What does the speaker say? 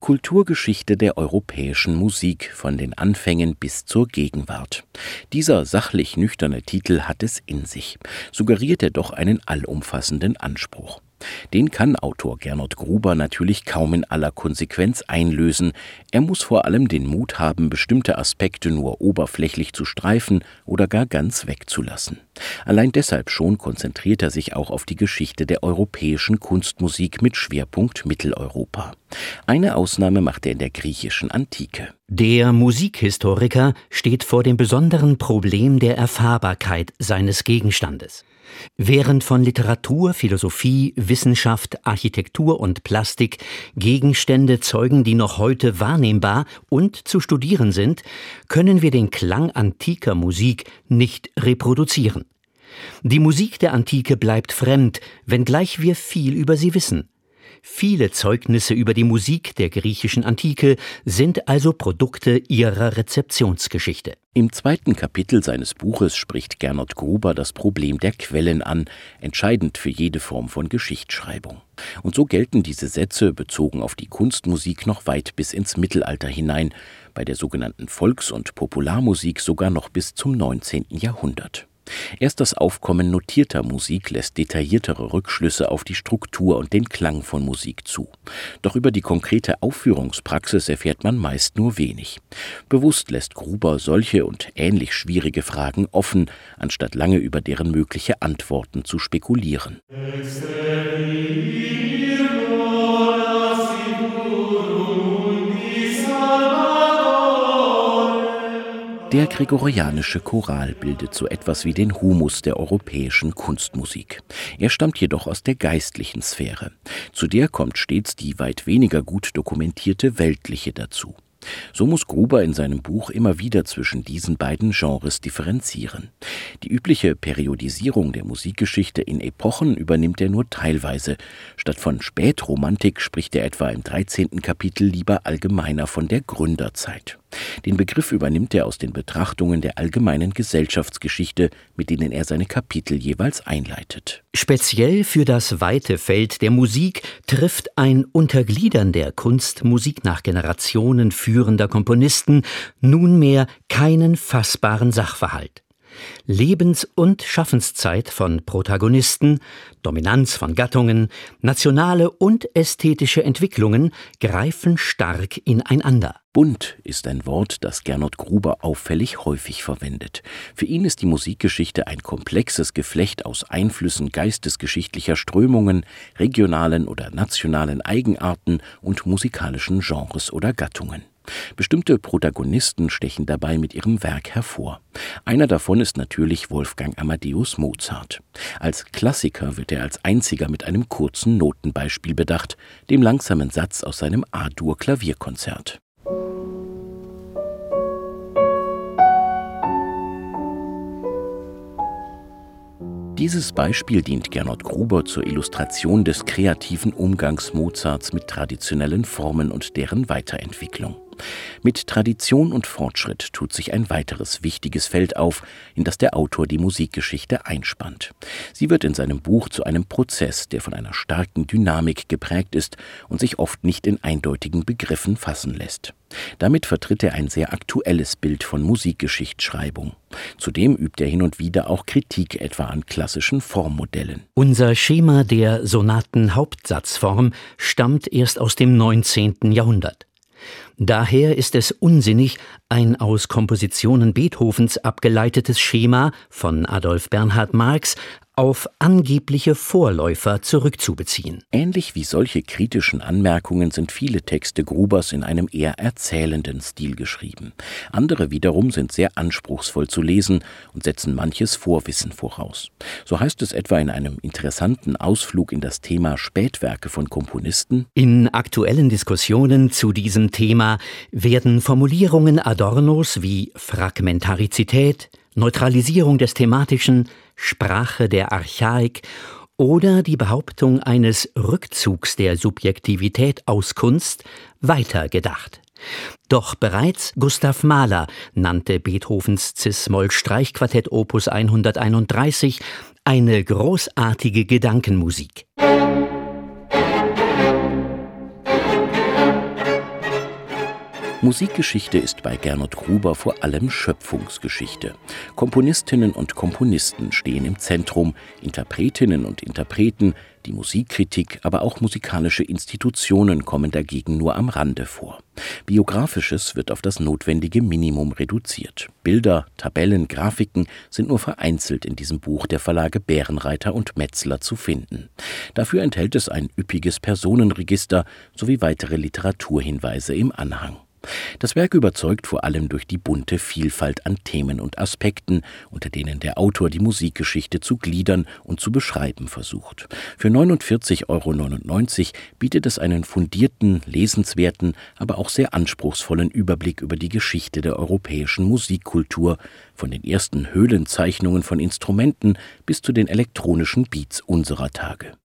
Kulturgeschichte der europäischen Musik von den Anfängen bis zur Gegenwart. Dieser sachlich nüchterne Titel hat es in sich, suggeriert er doch einen allumfassenden Anspruch. Den kann Autor Gernot Gruber natürlich kaum in aller Konsequenz einlösen. Er muss vor allem den Mut haben, bestimmte Aspekte nur oberflächlich zu streifen oder gar ganz wegzulassen. Allein deshalb schon konzentriert er sich auch auf die Geschichte der europäischen Kunstmusik mit Schwerpunkt Mitteleuropa. Eine Ausnahme macht er in der griechischen Antike. Der Musikhistoriker steht vor dem besonderen Problem der Erfahrbarkeit seines Gegenstandes. Während von Literatur, Philosophie, Wissenschaft, Architektur und Plastik Gegenstände zeugen, die noch heute wahrnehmbar und zu studieren sind, können wir den Klang antiker Musik nicht reproduzieren. Die Musik der Antike bleibt fremd, wenngleich wir viel über sie wissen. Viele Zeugnisse über die Musik der griechischen Antike sind also Produkte ihrer Rezeptionsgeschichte. Im zweiten Kapitel seines Buches spricht Gernot Gruber das Problem der Quellen an, entscheidend für jede Form von Geschichtsschreibung. Und so gelten diese Sätze, bezogen auf die Kunstmusik, noch weit bis ins Mittelalter hinein, bei der sogenannten Volks- und Popularmusik sogar noch bis zum 19. Jahrhundert. Erst das Aufkommen notierter Musik lässt detailliertere Rückschlüsse auf die Struktur und den Klang von Musik zu. Doch über die konkrete Aufführungspraxis erfährt man meist nur wenig. Bewusst lässt Gruber solche und ähnlich schwierige Fragen offen, anstatt lange über deren mögliche Antworten zu spekulieren. Der gregorianische Choral bildet so etwas wie den Humus der europäischen Kunstmusik. Er stammt jedoch aus der geistlichen Sphäre. Zu der kommt stets die weit weniger gut dokumentierte weltliche dazu. So muss Gruber in seinem Buch immer wieder zwischen diesen beiden Genres differenzieren. Die übliche Periodisierung der Musikgeschichte in Epochen übernimmt er nur teilweise. Statt von Spätromantik spricht er etwa im 13. Kapitel lieber allgemeiner von der Gründerzeit. Den Begriff übernimmt er aus den Betrachtungen der allgemeinen Gesellschaftsgeschichte, mit denen er seine Kapitel jeweils einleitet. Speziell für das weite Feld der Musik trifft ein Untergliedern der Kunstmusik nach Generationen führender Komponisten nunmehr keinen fassbaren Sachverhalt. Lebens- und Schaffenszeit von Protagonisten, Dominanz von Gattungen, nationale und ästhetische Entwicklungen greifen stark ineinander. Bunt ist ein Wort, das Gernot Gruber auffällig häufig verwendet. Für ihn ist die Musikgeschichte ein komplexes Geflecht aus Einflüssen geistesgeschichtlicher Strömungen, regionalen oder nationalen Eigenarten und musikalischen Genres oder Gattungen. Bestimmte Protagonisten stechen dabei mit ihrem Werk hervor. Einer davon ist natürlich Wolfgang Amadeus Mozart. Als Klassiker wird er als einziger mit einem kurzen Notenbeispiel bedacht, dem langsamen Satz aus seinem A-Dur-Klavierkonzert. Dieses Beispiel dient Gernot Gruber zur Illustration des kreativen Umgangs Mozarts mit traditionellen Formen und deren Weiterentwicklung. Mit Tradition und Fortschritt tut sich ein weiteres wichtiges Feld auf, in das der Autor die Musikgeschichte einspannt. Sie wird in seinem Buch zu einem Prozess, der von einer starken Dynamik geprägt ist und sich oft nicht in eindeutigen Begriffen fassen lässt. Damit vertritt er ein sehr aktuelles Bild von Musikgeschichtsschreibung. Zudem übt er hin und wieder auch Kritik etwa an klassischen Formmodellen. Unser Schema der Sonaten-Hauptsatzform stammt erst aus dem 19. Jahrhundert. Daher ist es unsinnig, ein aus Kompositionen Beethovens abgeleitetes Schema von Adolf Bernhard Marx auf angebliche Vorläufer zurückzubeziehen. Ähnlich wie solche kritischen Anmerkungen sind viele Texte Grubers in einem eher erzählenden Stil geschrieben. Andere wiederum sind sehr anspruchsvoll zu lesen und setzen manches Vorwissen voraus. So heißt es etwa in einem interessanten Ausflug in das Thema Spätwerke von Komponisten: In aktuellen Diskussionen zu diesem Thema werden Formulierungen Adornos wie Fragmentarizität, Neutralisierung des Thematischen, Sprache der Archaik oder die Behauptung eines Rückzugs der Subjektivität aus Kunst weitergedacht. Doch bereits Gustav Mahler nannte Beethovens Cis-Moll-Streichquartett Opus 131 eine großartige Gedankenmusik. Musikgeschichte ist bei Gernot Gruber vor allem Schöpfungsgeschichte. Komponistinnen und Komponisten stehen im Zentrum, Interpretinnen und Interpreten, die Musikkritik, aber auch musikalische Institutionen kommen dagegen nur am Rande vor. Biografisches wird auf das notwendige Minimum reduziert. Bilder, Tabellen, Grafiken sind nur vereinzelt in diesem Buch der Verlage Bärenreiter und Metzler zu finden. Dafür enthält es ein üppiges Personenregister sowie weitere Literaturhinweise im Anhang. Das Werk überzeugt vor allem durch die bunte Vielfalt an Themen und Aspekten, unter denen der Autor die Musikgeschichte zu gliedern und zu beschreiben versucht. Für 49,99 € bietet es einen fundierten, lesenswerten, aber auch sehr anspruchsvollen Überblick über die Geschichte der europäischen Musikkultur, von den ersten Höhlenzeichnungen von Instrumenten bis zu den elektronischen Beats unserer Tage.